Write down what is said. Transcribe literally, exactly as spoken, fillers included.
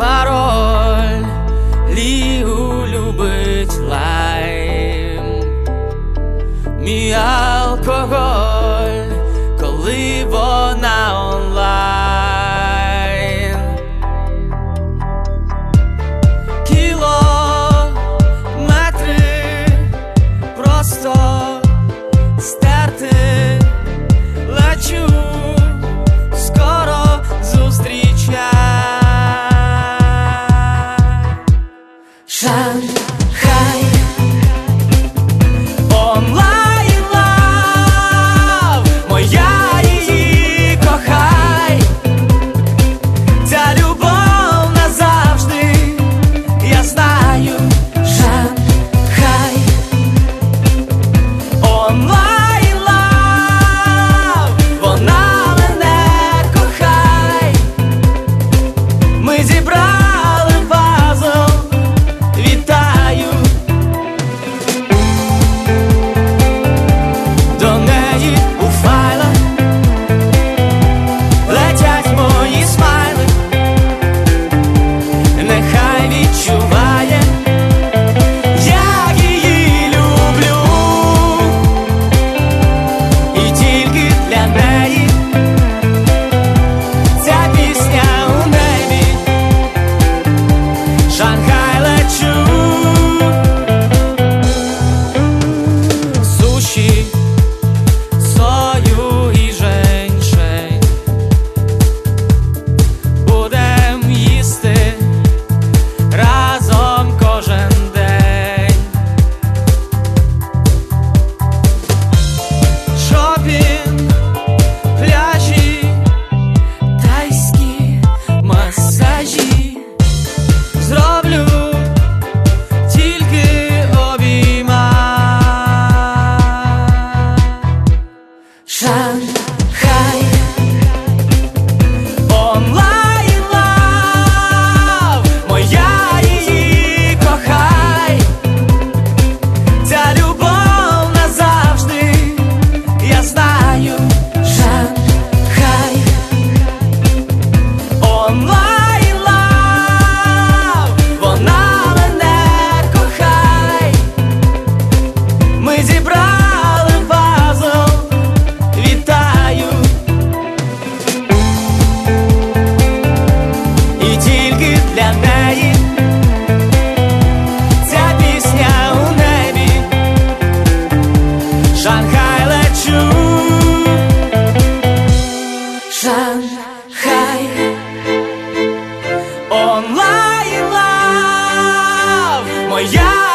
пароль, Лігу любить лайм. Мій алкоголь, коли вона онлайн. Кілометри просто стерти, лечу, скоро зустрічай. Шанхай, онлайн лав, моя її кохай. Ця любов назавжди, я знаю. Шанхай, онлайн лав, вона мене кохай. Ми зібрали пазл, вітаю. До неї у файлах летять мої смайли. Нехай відчуває, як її люблю. І тільки для неї ця пісня у небі. Шанхай лечу. Суші, сою і женьшень будем їсти разом кожен день. Шопінг, пляжі, тайські масажі. Зроблю тільки обійма. Шанхай, онлайн лав, моя її кохай. Ця любов назавжди, я знаю. Шанхай, онлайн лав, вона мене кохай. Ми зібрали пазл, вітаю. І тільки для неї ця пісня у небі. Шанхай лечу. Шанхай, онлайн лав, моя